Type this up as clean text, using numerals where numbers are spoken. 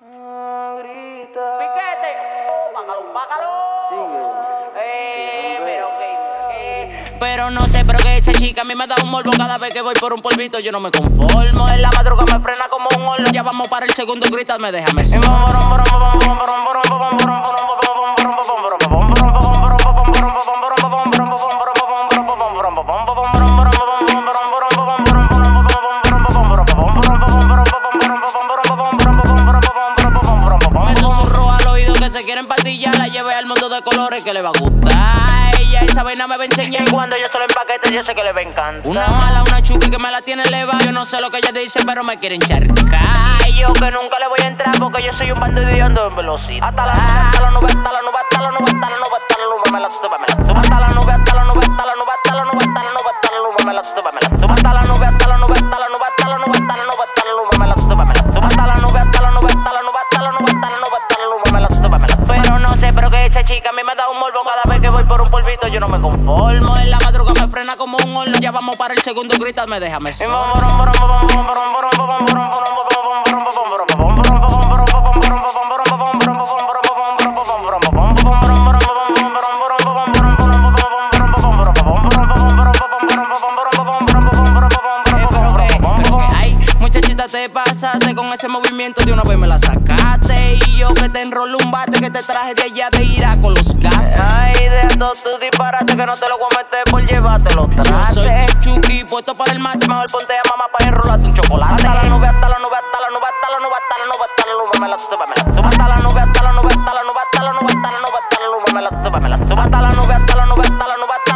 Grita. Piquete. Págalo, págalo. Pero que. Pero no sé, pero que esa chica a mí me da un morbo cada vez que voy por un polvito. Yo no me conformo. En la madrugada me frena como un horno. Ya vamos para el segundo, grítame, déjame ser. Me susurró al oído que se quiere empatillar. La llevé al mundo de colores que le va a gustar. Ella esa vaina me va a enseñar. Y cuando yo se lo empaquete, yo sé que le va a encantar. Una mala, una chuki que me la tiene leva. Yo no sé lo que ella dice, pero me quiere encharcar. Y yo que nunca le voy a entrar porque yo soy un bandido y ando en velocidad. Hasta la nube, hasta la nube, hasta la nube, hasta la nube, hasta la nube, hasta la nube, me la sube, me la sube. Hasta la nube, hasta la nube, hasta la nube, hasta la nube, hasta la nube, hasta la nube, me la sube, me la sube. Hasta la nube, hasta la nube, hasta la nube, hasta la nube, hasta la nube, hasta la nube, me la sube, me la sube. Hasta la nube, hasta la nube, hasta la nube, hasta la nube, hasta la nube, hasta la nube, me la sube, me la sube. Pero no sé, pero que esa chica a mí me da un morbo cada vez que voy por un polvito. Yo no me conformo. En la madrugada me frena como un horno. Ya vamos para el segundo, grítame, déjame ser. Muchachita, te pasaste con ese movimiento, de una vez me la sacaste. Y yo que te enrolé un bate, que te traje de allá de Irak con los gastos. Ay, deja todo tu disparate, que no te lo voy a meter por llevarte los trastes. Yo soy el Chucky, puesto para el mate. Mejor ponte a mamá para enrolarte un chocolate. Hasta la nube, hasta la nube, hasta la nube, hasta la nube, hasta la nube, hasta la nube, me la sube, me la sube. Hasta la nube, hasta la nube, hasta la nube, hasta la nube, hasta la nube, hasta la nube, me la sube, me la sube. Hasta la nube, hasta la nube, hasta la nube, hasta